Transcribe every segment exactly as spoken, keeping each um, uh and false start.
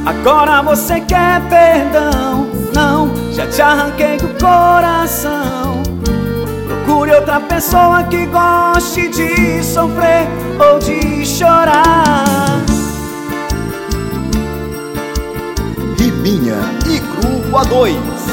Agora você quer perdão? Não, já te arranquei do coração. Procure outra pessoa que goste de sofrer ou de chorar. Riminha e Grupo A dois.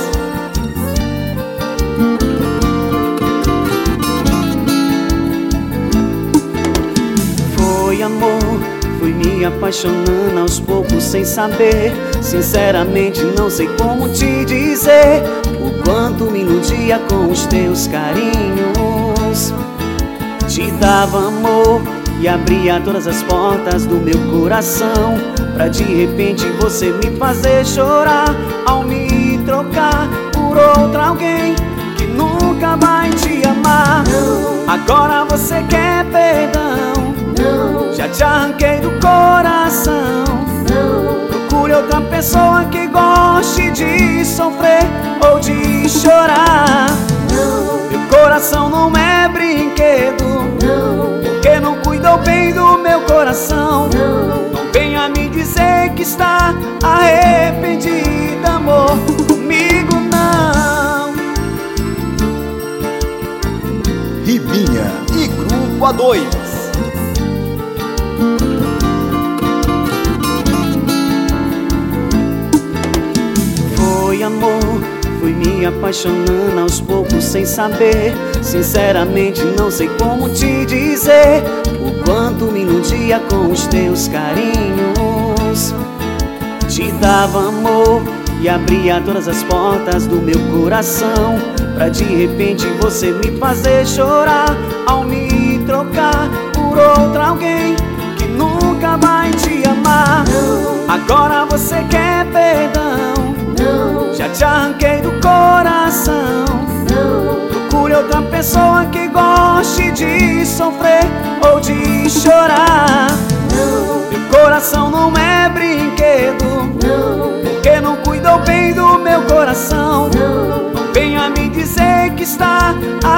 Foi amor, fui me apaixonando aos poucos sem saber. Sinceramente não sei como te dizer o quanto me iludia com os teus carinhos. Te dava amor e abria todas as portas do meu coração, pra de repente você me fazer chorar ao me trocar por outra alguém que nunca vai te amar. Agora você quer perdão? Já te arranquei do coração. Procure outra pessoa que goste de sofrer ou de chorar. Meu coração não é brinquedo, porque não cuidou bem do meu coração. Não venha me dizer que está arrependida, amor, comigo não. Riminha e Grupo A dois. Foi amor, fui me apaixonando aos poucos sem saber. Sinceramente não sei como te dizer o quanto me iludia com os teus carinhos. Te dava amor e abria todas as portas do meu coração, pra de repente você me fazer chorar ao me trocar por outra alguém que nunca vai te amar. Agora você quer perdão? Já te arranquei do coração. Procure outra pessoa que goste de sofrer ou de chorar. Meu coração não é brinquedo, porque não cuidou bem do meu coração. Não venha me dizer que está